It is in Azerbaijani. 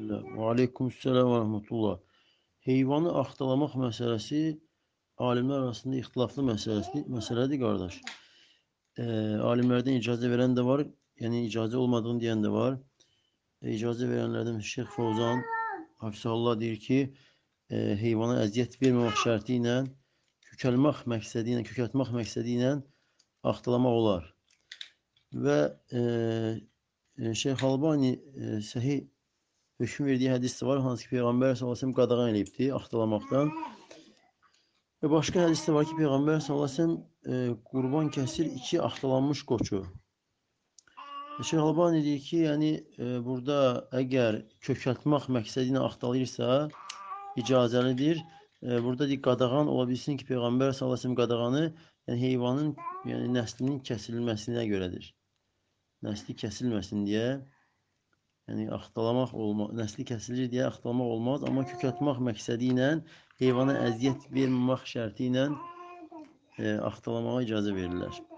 Və aleykümselam və rəhmətullah. Heyvanı axtalamaq məsələsi alimlər arasında ixtilaflı məsələdir, qardaş. Alimlərdən icazə verən də var, yəni icazə olmadığını deyən də var. İcazə verənlərdən Şeyx Fovzan Hafizullah deyir ki, heyvana əziyyət verməmək şərti ilə, kökəltmək məqsədi ilə axtalamaq olar. Və Şeyx Albani səhih hökm verdiyi hədis də var, hansı ki Peyğəmbər s.ə.v qadağan eləyibdir axtalamaqdan. Və başqa hədis də var ki, Peyğəmbər s.ə.v qurban kəsir 2 axtalanmış qoçu. Şeyx Albani deyir ki, yəni burada əgər kökəltmək məqsədi ilə axtalayırsa, icazəlidir. Burada deyir, qadağan ola bilsin ki, Peyğəmbər s.ə.v qadağanı yəni heyvanın nəslinin kəsilməsinə görədir. Nəsli kəsilməsin deyə, yəni nəsli kəsilir deyə axtalamaq olmaz, amma kökəltmək məqsədi ilə heyvana əziyyət verməmək şərti ilə axtalamağa icazə verirlər.